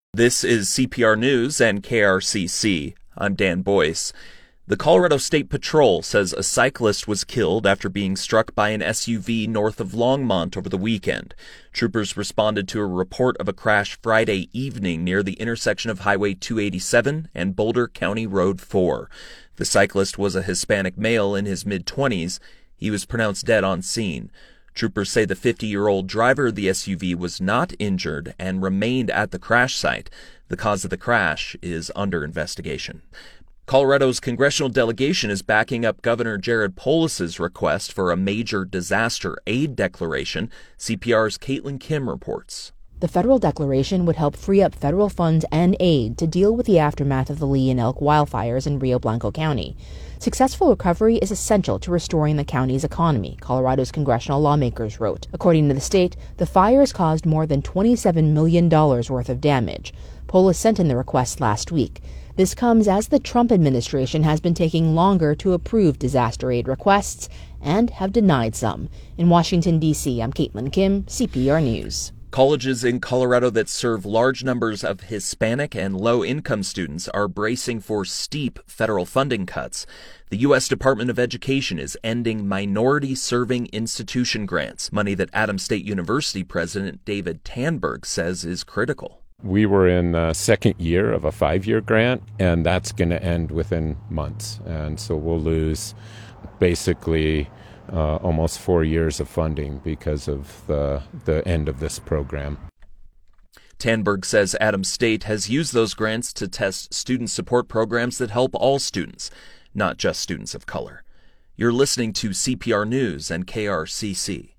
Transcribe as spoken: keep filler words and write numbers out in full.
This is C P R News and K R C C. I'm Dan Boyce. The Colorado State Patrol says a cyclist was killed after being struck by an S U V north of Longmont over the weekend. Troopers responded to a report of a crash Friday evening near the intersection of Highway two eighty-seven and Boulder County Road four. The cyclist was a Hispanic male in his mid-twenties. He was pronounced dead on scene. Troopers say the fifty-year-old driver of the S U V was not injured and remained at the crash site. The cause of the crash is under investigation. Colorado's congressional delegation is backing up Governor Jared Polis's request for a major disaster aid declaration. C P R's Caitlin Kim reports. The federal declaration would help free up federal funds and aid to deal with the aftermath of the Lee and Elk wildfires in Rio Blanco County. Successful recovery is essential to restoring the county's economy, Colorado's congressional lawmakers wrote. According to the state, the fires caused more than twenty-seven million dollars worth of damage. Polis sent in the request last week. This comes as the Trump administration has been taking longer to approve disaster aid requests and have denied some. In Washington, D C, I'm Caitlin Kim, C P R News. Colleges in Colorado that serve large numbers of Hispanic and low-income students are bracing for steep federal funding cuts. The U S Department of Education is ending minority-serving institution grants, money that Adams State University President David Tanberg says is critical. We were in the second year of a five-year grant, and that's going to end within months. And so we'll lose basically uh, almost four years of funding because of the, the end of this program. Tanberg says Adams State has used those grants to test student support programs that help all students, not just students of color. You're listening to C P R News and K R C C.